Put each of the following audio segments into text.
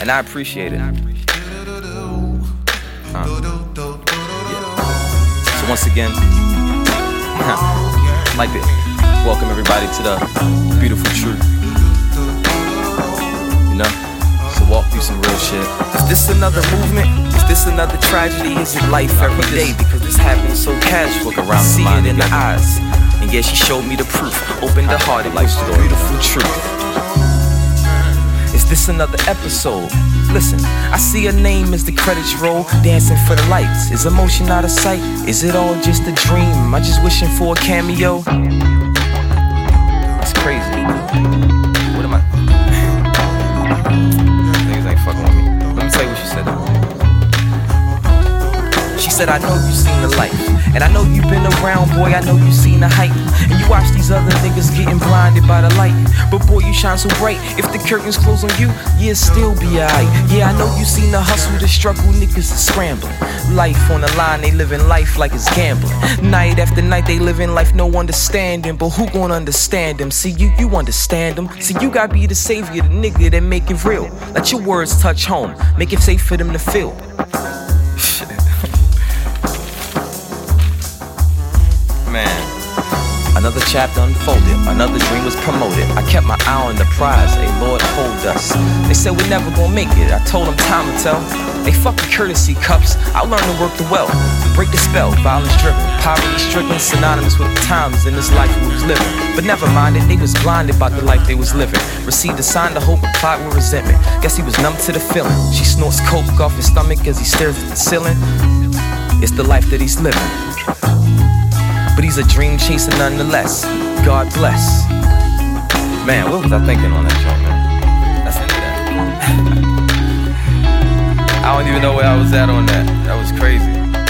and I appreciate it. Yeah. So once again, I'd like to welcome everybody to the beautiful truth. You know, so walk through some real shit. Is this another movement? Is this another tragedy? Is it life every day? Because this happens so casual. Look around, see it in the eyes. And yeah, she showed me the proof. Opened the heart, it life to the beautiful truth. Is this another episode? Listen, I see her name as the credits roll, dancing for the lights. Is emotion out of sight? Is it all just a dream? Am I just wishing for a cameo? That's crazy. What am I? Niggas ain't fucking with me. Let me tell you what she said. She said, I know you've seen the life, and I know you've been around, boy, I know you've seen the hype. And you watch these other niggas getting blinded by the light. But boy, you shine so bright, if the curtains close on you, yeah, still be alright. Yeah, I know you seen the hustle, the struggle, niggas are scrambling. Life on the line, they living life like it's gambling. Night after night, they living life, no understanding. But who gon' understand them? See, you understand them. See, you gotta be the savior, the nigga that make it real. Let your words touch home, make it safe for them to feel. Man, another chapter unfolded, another dream was promoted. I kept my eye on the prize, hey Lord hold us. They said we never gon' make it, I told them time to tell. They fucking courtesy cups, I learned to work the well. Break the spell, violence driven, poverty stricken, synonymous with the times in this life we was living. But never mind it, they was blinded by the life they was living. Received a sign to hope, applied with resentment. Guess he was numb to the feeling. She snorts coke off his stomach as he stares at the ceiling. It's the life that he's living. But he's a dream chaser nonetheless. God bless. Man, what was I thinking on that joint, man? That's into that. I don't even know where I was at on that. That was crazy.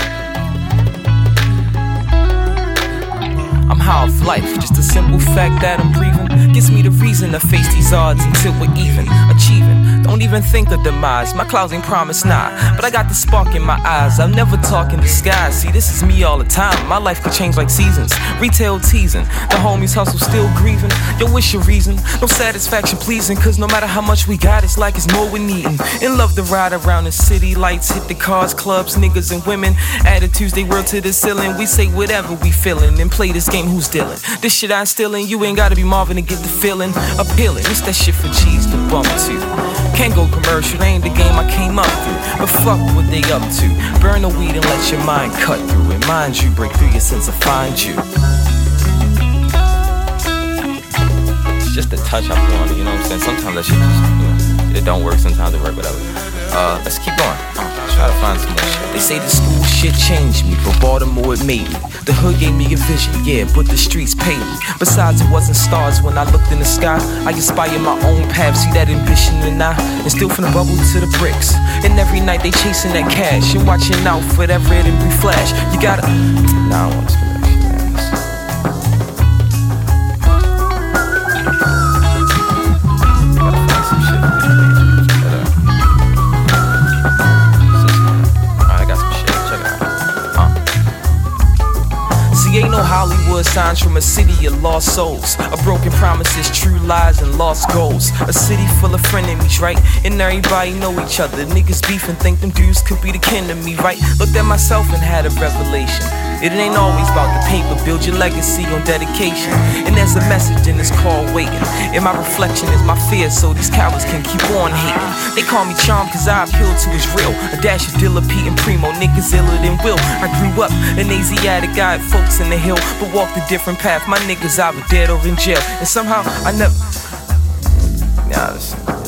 I'm high off life, just a simple fact that I'm breathing gives me the reason to face these odds until we're even achieving. Don't even think of demise, my clouds ain't promised nah. But I got the spark in my eyes, I'll never talk in disguise. See, this is me all the time, my life could change like seasons. Retail teasing, the homies hustle still grieving. Yo, what's your reason? No satisfaction pleasing, cause no matter how much we got, it's like it's more we're needing. In love to ride around the city, lights hit the cars, clubs, niggas and women. Attitudes, they whirl to the ceiling. We say whatever we feeling and play this game, who's dealing? This shit I'm stealing, you ain't gotta be Marvin to get the feeling. Appealing, it's that shit for G's to bump to. Can't go commercial, they ain't the game I came up through. But fuck what they up to. Burn the weed and let your mind cut through. And mind you, break through your sense of find you. It's just a touch I put on it, you know what I'm saying? Sometimes that shit just, you know, it don't work, sometimes it work, whatever. Let's keep going. Try to find some more shit. They say the school shit changed me, but Baltimore it made me. The hood gave me a vision, yeah, but the streets paid me. Besides, it wasn't stars when I looked in the sky. I inspired my own path, see that ambition and I. And still from the bubble to the bricks. And every night they chasing that cash and watching out for that red and blue flash. You gotta. Nah, I don't want to spend that shit, man. Gotta find some shit, man. Ain't no Hollywood signs from a city of lost souls, of broken promises, true lies, and lost goals. A city full of frenemies, right? And everybody know each other. Niggas beef and think them dudes could be the kin to me, right? Looked at myself and had a revelation. It ain't always about the paper, build your legacy on dedication. And there's a message in this call waiting. And my reflection is my fear, so these cowards can keep on hating. They call me charm cause I appeal to is real. A dash of Dilla, Pete, and Primo, niggas iller than Will. I grew up an Asiatic guy, folks in the hill, but walked a different path. My niggas either dead or in jail. And somehow I never. Nah, listen.